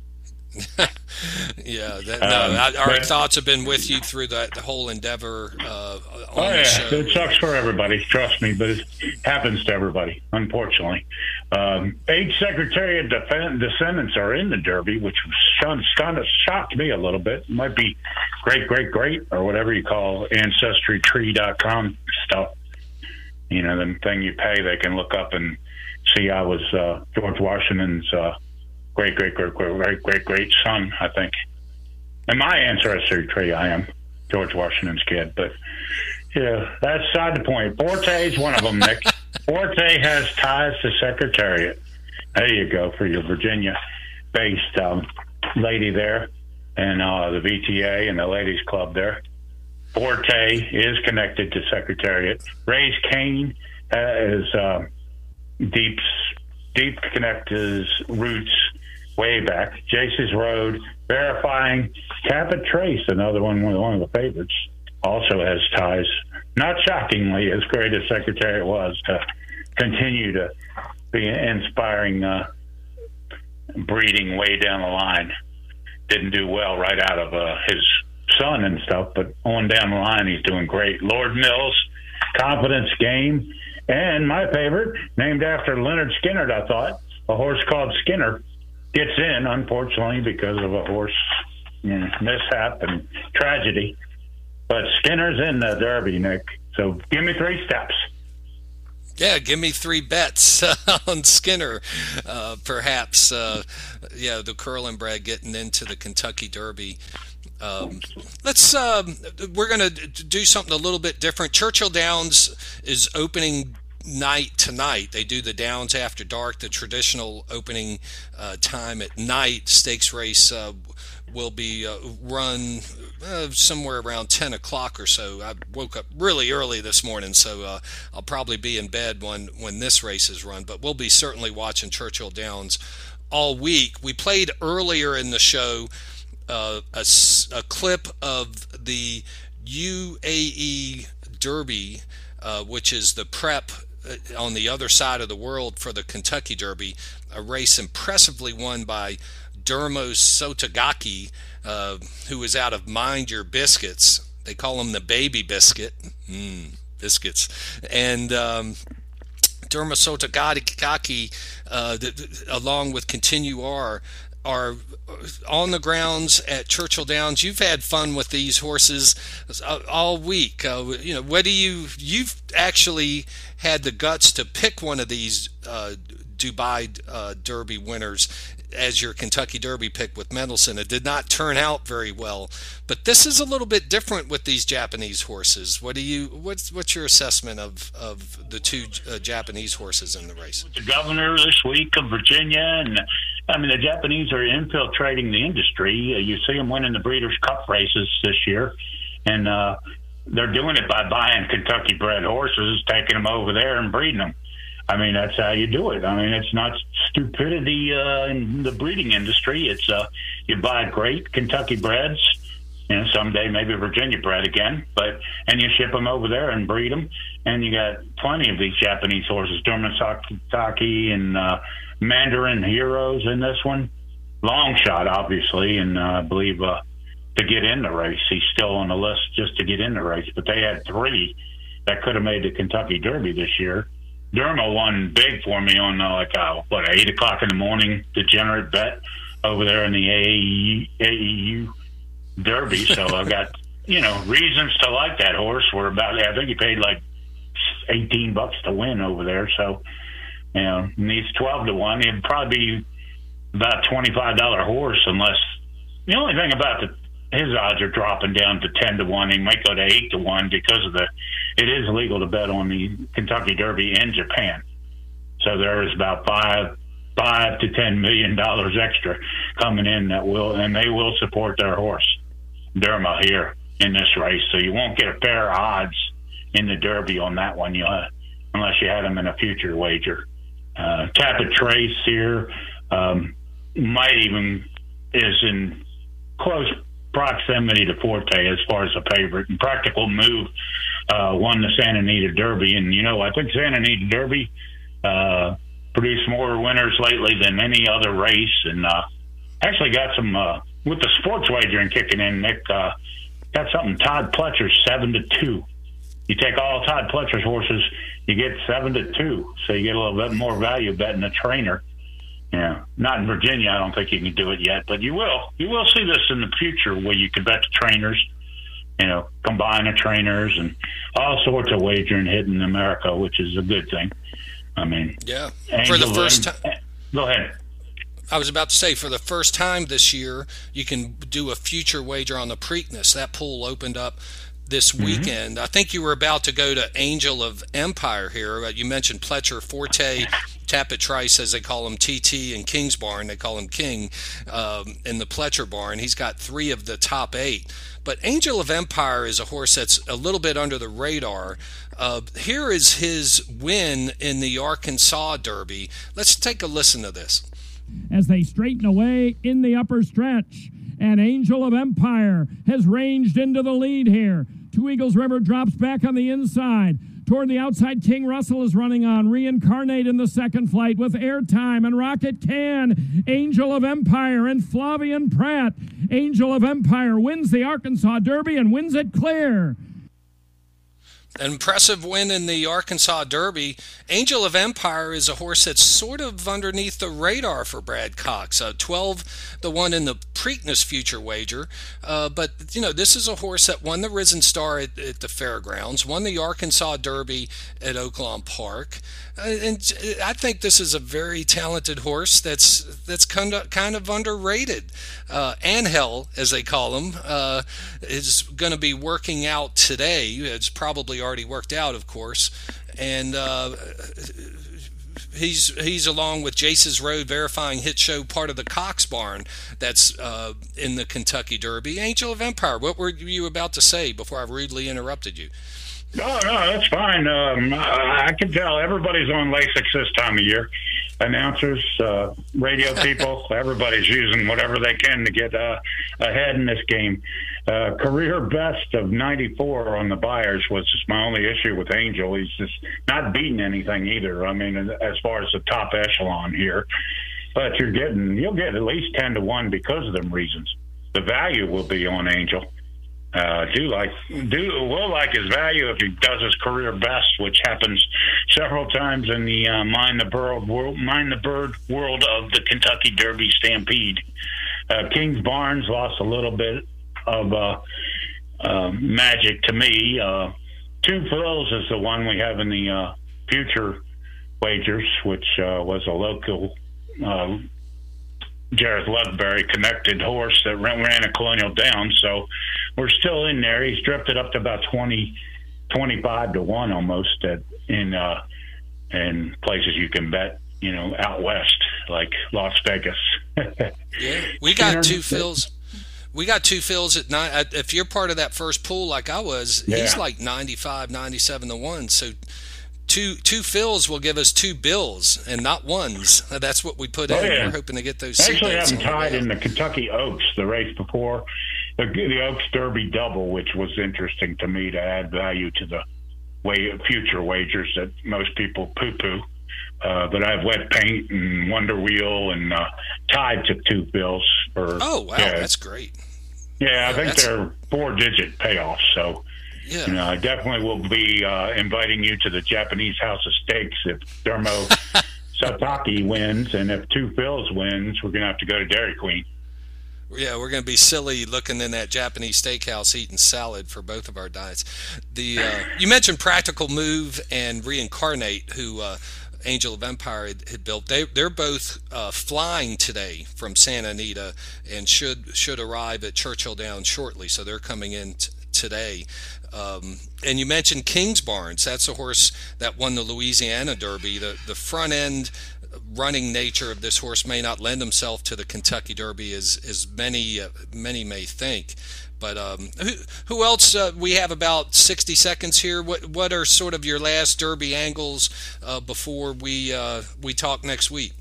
Yeah, our thoughts have been with you through the whole endeavor. The show. It sucks for everybody, trust me, but it happens to everybody, unfortunately. 8 Secretariat descendants are in the Derby, which kind of shocked me a little bit. It might be great, or whatever you call ancestrytree.com stuff. The thing you pay, they can look up and see I was George Washington's great son, I think. In my ancestry tree, I am George Washington's kid. But yeah, that's side the point. Forte's one of them, Nick. Forte has ties to Secretariat. There you go for your Virginia-based lady there, and the VTA and the Ladies Club there. Forte is connected to Secretariat. Ray's Cane is deep connect his roots way back. Jace's Road, Verifying. Cabot Trace, another one of the favorites, also has ties. Not shockingly, as great as Secretariat was, to continue to be inspiring breeding way down the line. Didn't do well right out of his son and stuff, but on down the line, he's doing great. Lord Mills, Confidence Game, and my favorite, named after Leonard Skinner, I thought, a horse called Skinner, gets in, unfortunately, because of a horse mishap and tragedy. But Skinner's in the Derby, Nick. So give me 3 steps. Yeah, give me 3 bets on Skinner, perhaps. The Curlinbred getting into the Kentucky Derby. We're going to do something a little bit different. Churchill Downs is opening night tonight. They do the Downs after dark, the traditional opening time at night. Stakes race will be run somewhere around 10 o'clock or so. I woke up really early this morning, so I'll probably be in bed when this race is run, but we'll be certainly watching Churchill Downs all week. We played earlier in the show a clip of the UAE Derby, which is the prep on the other side of the world for the Kentucky Derby, a race impressively won by Dermot Sotogake, who is out of Mind Your Biscuits. They call him the baby biscuit. Biscuits. And Dermot Sotogake, along with Continue R, are on the grounds at Churchill Downs. You've had fun with these horses all week. What do you've actually had the guts to pick one of these Dubai Derby winners as your Kentucky Derby pick with Mendelssohn. It did not turn out very well, but this is a little bit different with these Japanese horses. What's your assessment of the two Japanese horses in the race? The governor this week of Virginia, and I mean the Japanese are infiltrating the industry. You see them winning the Breeders' Cup races this year, and they're doing it by buying Kentucky-bred horses, taking them over there and breeding them. I mean, that's how you do it. I mean, it's not stupidity in the breeding industry. It's you buy great Kentucky breds, someday maybe Virginia bred again, and you ship them over there and breed them. And you got plenty of these Japanese horses, Dermot Sotogake and Mandarin Heroes in this one. Long shot, obviously, and I believe to get in the race. He's still on the list just to get in the race. But they had three that could have made the Kentucky Derby this year. Derma won big for me on 8 o'clock in the morning degenerate bet over there in the AEU Derby. So I've got reasons to like that horse. I think he paid like $18 to win over there. So and he's 12 to 1. He'd probably be about $25 horse unless the only thing about his odds are dropping down to 10 to 1. He might go to 8 to 1 because of it is legal to bet on the Kentucky Derby in Japan. So there is about $5 to $10 million extra coming in they will support their horse, Derma, here in this race. So you won't get a fair odds in the Derby on that one, unless you had them in a future wager. Tapit Trace here might even is in close proximity to Forte as far as a favorite. And Practical Move won the Santa Anita Derby, and I think Santa Anita Derby produced more winners lately than any other race, and actually got some with the sports wagering kicking in. Nick got something. Todd Pletcher 7-2. You take all Todd Pletcher's horses, you get 7-2, so you get a little bit more value betting a trainer. Yeah, not in Virginia. I don't think you can do it yet, but you will. You will see this in the future where you can bet the trainers, combine the trainers and all sorts of wagering hitting in America, which is a good thing. I mean, yeah. For the first time, go ahead. I was about to say, for the first time this year, you can do a future wager on the Preakness. That pool opened up this weekend. I think you were about to go to Angel of Empire here. You mentioned Pletcher, Forte, Tapit Trice, as they call him, TT, and King's Barn. They call him King in the Pletcher barn. He's got 3 of the top 8. But Angel of Empire is a horse that's a little bit under the radar. Here is his win in the Arkansas Derby. Let's take a listen to this. As they straighten away in the upper stretch, and Angel of Empire has ranged into the lead here. Two Eagles River drops back on the inside. Toward the outside, King Russell is running on. Reincarnate in the second flight with Airtime and Rocket Can. Angel of Empire and Flavian Pratt. Angel of Empire wins the Arkansas Derby and wins it clear. An impressive win in the Arkansas Derby. Angel of Empire is a horse that's sort of underneath the radar for Brad Cox. 12 the one in the Preakness future wager. But, this is a horse that won the Risen Star at the fairgrounds, won the Arkansas Derby at Oaklawn Park. And I think this is a very talented horse that's kind of underrated. Angel, as they call him, is going to be working out today. It's probably already worked out, of course, and he's along with Jace's Road Verifying Hit Show, part of the Cox barn that's in the Kentucky Derby. Angel of Empire, what were you about to say before I rudely interrupted you? No, that's fine. I can tell everybody's on Lasix this time of year. announcers, radio people, everybody's using whatever they can to get ahead in this game. Career best of 94 on the Buyers was just my only issue with Angel. He's just not beating anything either. I mean, as far as the top echelon here, but you'll get at least 10-1 because of them reasons. The value will be on Angel. We'll like his value if he does his career best, which happens several times in the Mind the Bird world of the Kentucky Derby Stampede. Kings Barnes lost a little bit of magic to me. Two Phils is the one we have in the future wagers, which was a local Jareth Loveberry connected horse that ran a Colonial Downs. So we're still in there. He's drifted up to about 25-1 almost in places you can bet, out west, like Las Vegas. Yeah, we got two Phils. We got two Phils at 9. If you're part of that first pool like I was, he's like 95-97-1. So two Phils will give us two bills and not ones. That's what we put in. We're hoping to get those. Actually, I'm tied in the Kentucky Oaks, the race before the Oaks Derby double, which was interesting to me to add value to the future wagers that most people poo-poo. But I have Wet Paint and Wonder Wheel and Tide took two bills for. Oh wow, that's great. Yeah, I think they're 4-digit payoffs. So, I definitely will be inviting you to the Japanese House of Steaks if Dermo Sataki wins, and if Two Phils wins, we're going to have to go to Dairy Queen. Yeah, we're going to be silly looking in that Japanese steakhouse eating salad for both of our diets. You mentioned Practical Move and Reincarnate, who Angel of Empire had built. They're both flying today from Santa Anita and should arrive at Churchill Downs shortly. So they're coming in today. And you mentioned Kings Barnes. That's a horse that won the Louisiana Derby. The front end running nature of this horse may not lend himself to the Kentucky Derby as many may think. But who else? We have about 60 seconds here. What are sort of your last Derby angles before we talk next week?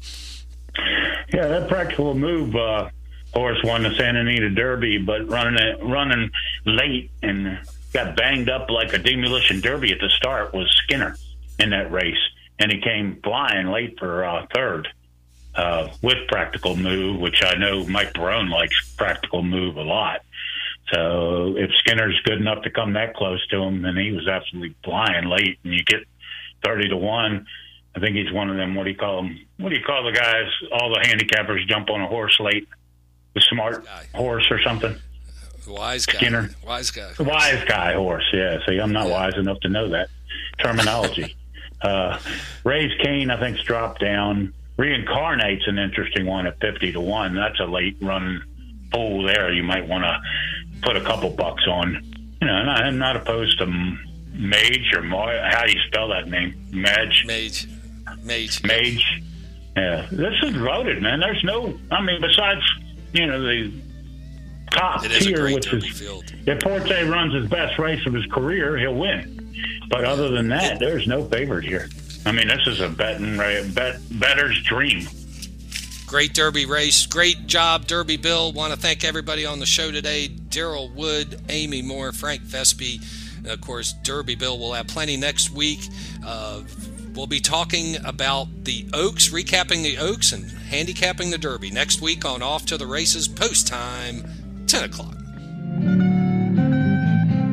Yeah, that Practical Move horse won the Santa Anita Derby, but running late and got banged up like a demolition derby at the start was Skinner in that race, and he came flying late for third with Practical Move, which I know Mike Barone likes Practical Move a lot. So if Skinner's good enough to come that close to him, then he was absolutely flying late, and you get 30-1. I think he's one of them. What do you call them? What do you call the guys? All the handicappers jump on a horse late. The smart horse or something. Wise guy. Skinner. Wise guy. Wise guy horse. Yeah. See, I'm not wise enough to know that terminology. Ray's Kane, I think's dropped down. Reincarnate's an interesting one at 50-1. That's a late run pool there. You might want to put a couple bucks on. And I'm not opposed to Mage or how do you spell that name? Mage. Yeah, this is loaded, man. There's besides the top tier, which is if Forte runs his best race of his career, he'll win. But other than that, there's no favorite here. I mean, this is a better's dream. Great Derby race. Great job, Derby Bill. Want to thank everybody on the show today. Daryl Wood, Amy Moore, Frank Vespi, and of course, Derby Bill. We'll have plenty next week. We'll be talking about the Oaks, recapping the Oaks, and handicapping the Derby next week on Off to the Races, post time, 10 o'clock.